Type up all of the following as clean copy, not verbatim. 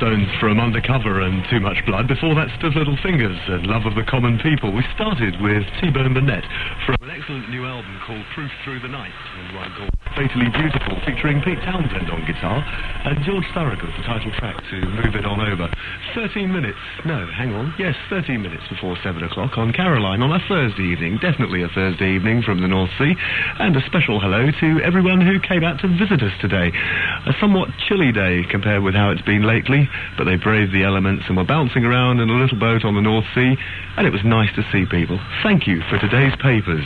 Stones from Undercover and Too Much Blood. Before that, Stiff Little Fingers and Love of the Common People. We started with T-Bone Burnett from an excellent new album called Proof Through the Night, and one called Fatally Beautiful, featuring Pete Townsend on guitar and George Thorogood, the title track, to move it on over. 13 minutes, no, hang on, yes, 13 minutes before 7 o'clock on Caroline on a Thursday evening, definitely a Thursday evening from the North Sea, and a special hello to everyone who came out to visit us today. A somewhat chilly day compared with how it's been lately, but they braved the elements and were bouncing around in a little boat on the North Sea, and it was nice to see people. Thank you for today's papers.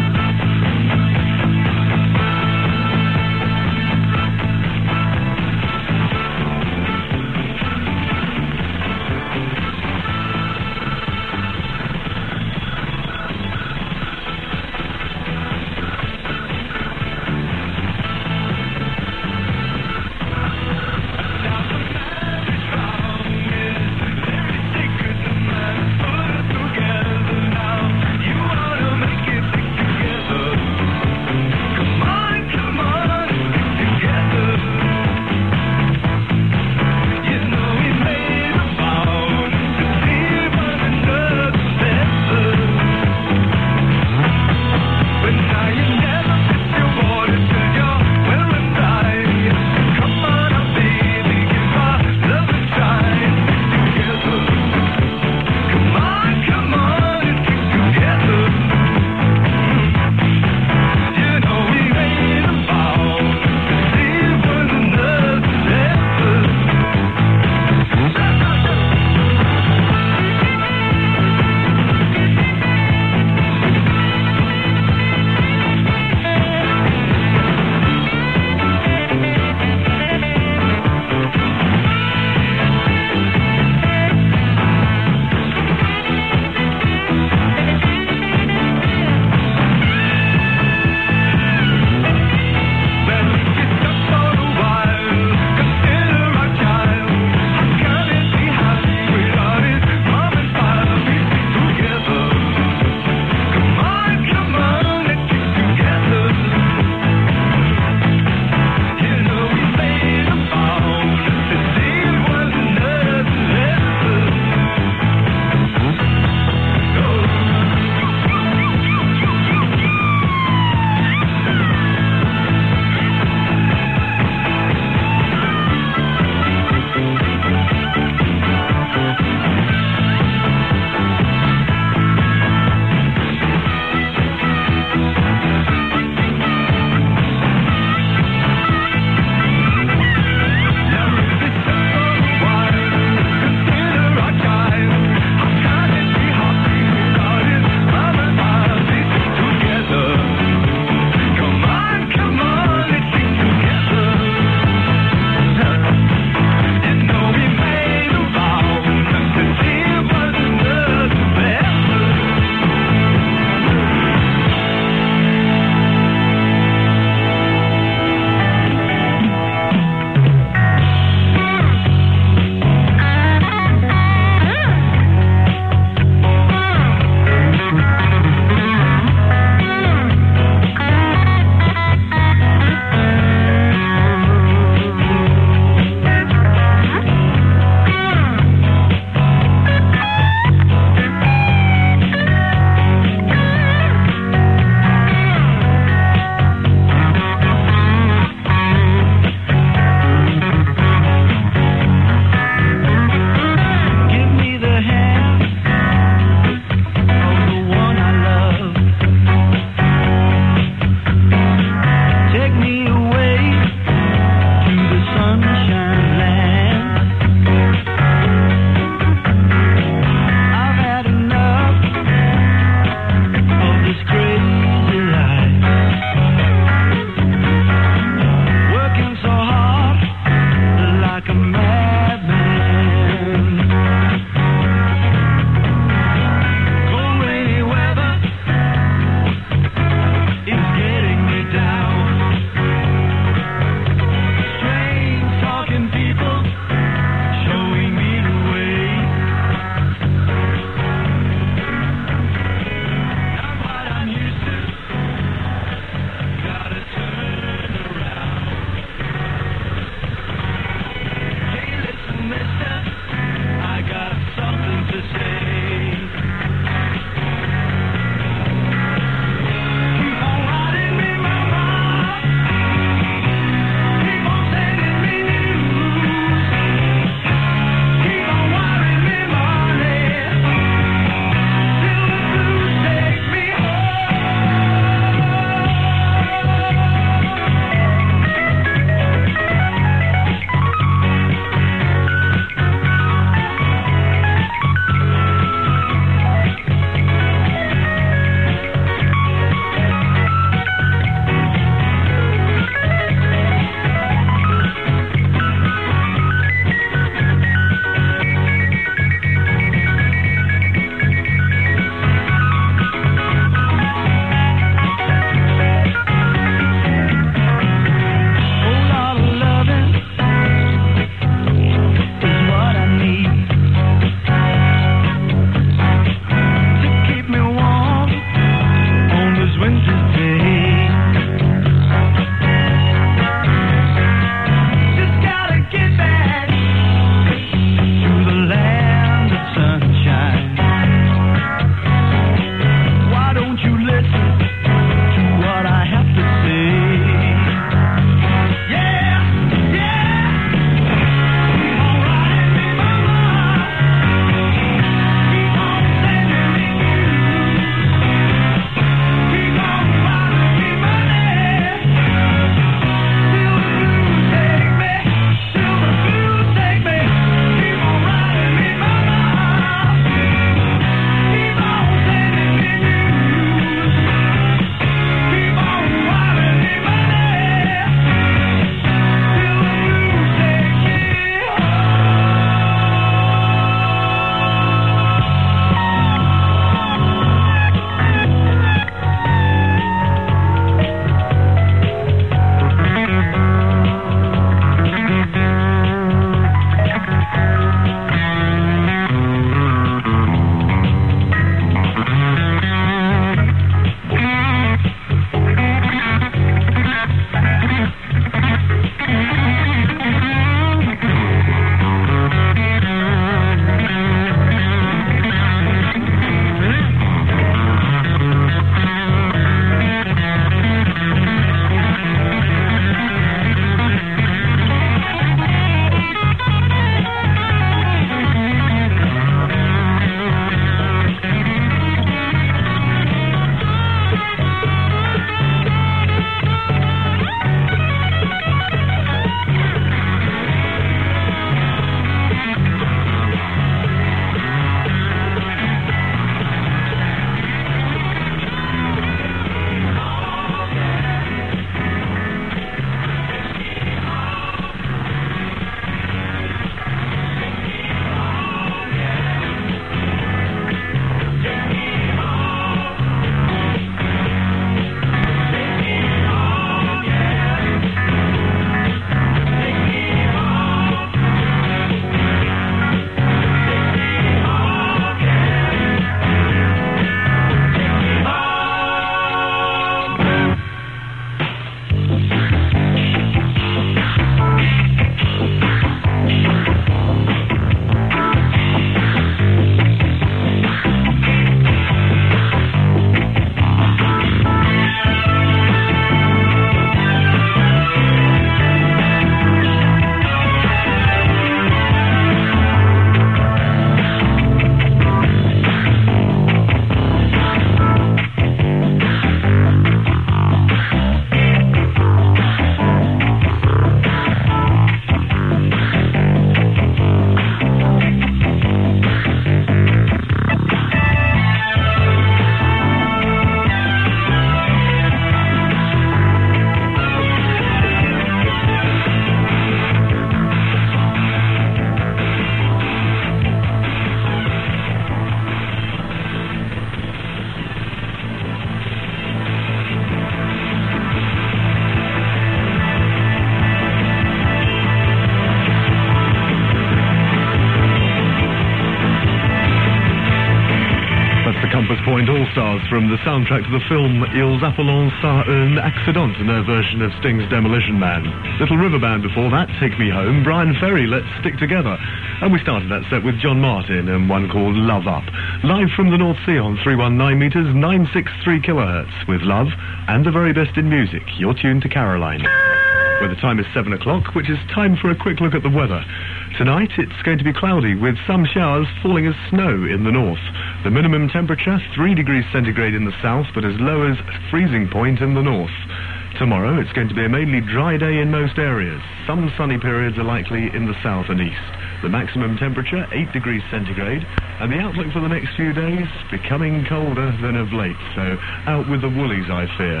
Stars from the soundtrack to the film Ils appellent ça un accident, in their version of Sting's Demolition Man. Little River Band before that, Take Me Home, Brian Ferry, Let's Stick Together. And we started that set with John Martin and one called Love Up. Live from the North Sea on 319 metres, 963 kilohertz, with love and the very best in music. You're tuned to Caroline. Where the time is 7 o'clock, which is time for a quick look at the weather. Tonight it's going to be cloudy with some showers falling as snow in the north. The minimum temperature 3 degrees centigrade in the south, but as low as freezing point in the north. Tomorrow it's going to be a mainly dry day in most areas. Some sunny periods are likely in the south and east. The maximum temperature 8 degrees centigrade, and the outlook for the next few days becoming colder than of late. So out with the woolies, I fear.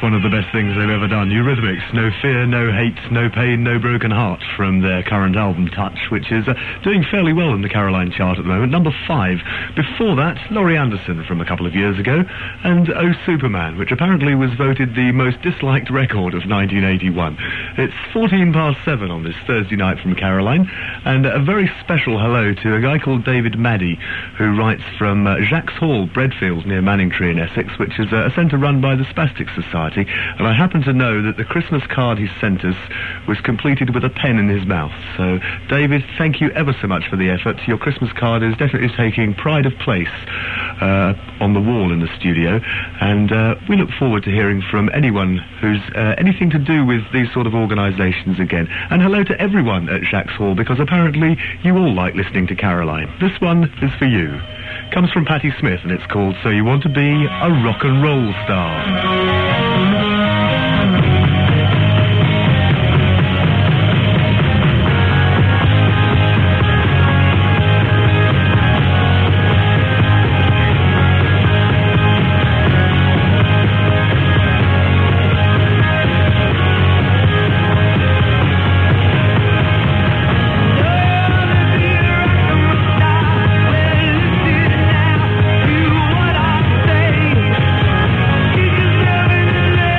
one of the best things they've ever done. Eurythmics, No Fear, No Hate, No Pain, No Broken Heart, from their current album Touch, which is doing fairly well in the Caroline chart at the moment, number 5. Before that, Laurie Anderson from a couple of years ago, and Oh Superman, which apparently was voted the most disliked record of 1981. It's 14 past 7 on this Thursday night from Caroline, and a very special hello to a guy called David Maddy, who writes from Jacques Hall, Breadfields, near Manningtree in Essex, which is a centre run by the Spastic Society, and I happen to know that the Christmas card he sent us was completed with a pen in his mouth. So, David, thank you ever so much for the effort. Your Christmas card is definitely taking pride of place on the wall in the studio, and we look forward to hearing from anyone who's anything to do with these sort of organisations again. And hello to everyone at Jacques Hall, because apparently you all like listening to Caroline. This one is for you. Comes from Patti Smith, and it's called So You Want to Be a Rock and Roll Star. Never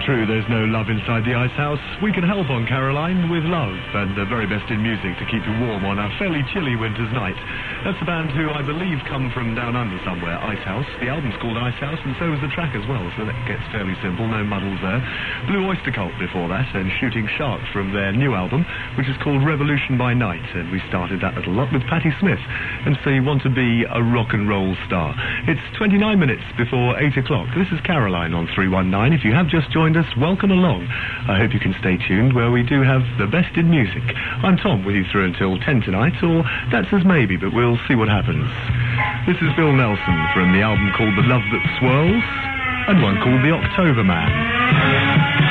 true there's no love inside the Ice House, we can help on Caroline with love and the very best in music to keep you warm on a fairly chilly winter's night. That's a band who I believe come from down under somewhere, Ice House. The album's called Ice House and so is the track as well, so that gets fairly simple, no muddles there. Blue Oyster Cult before that and Shooting Sharks from their new album, which is called Revolution by Night, and we started that little lot with Patti Smith and So You Want to Be a Rock and Roll Star. It's 29 minutes before 8 o'clock. This is Caroline on 319. If you have just joined us, welcome along. I hope you can stay tuned where we do have the best in music. I'm Tom with you through until 10 tonight, or that's as maybe, but we'll see what happens. This is Bill Nelson from the album called The Love That Swirls and one called The October Man.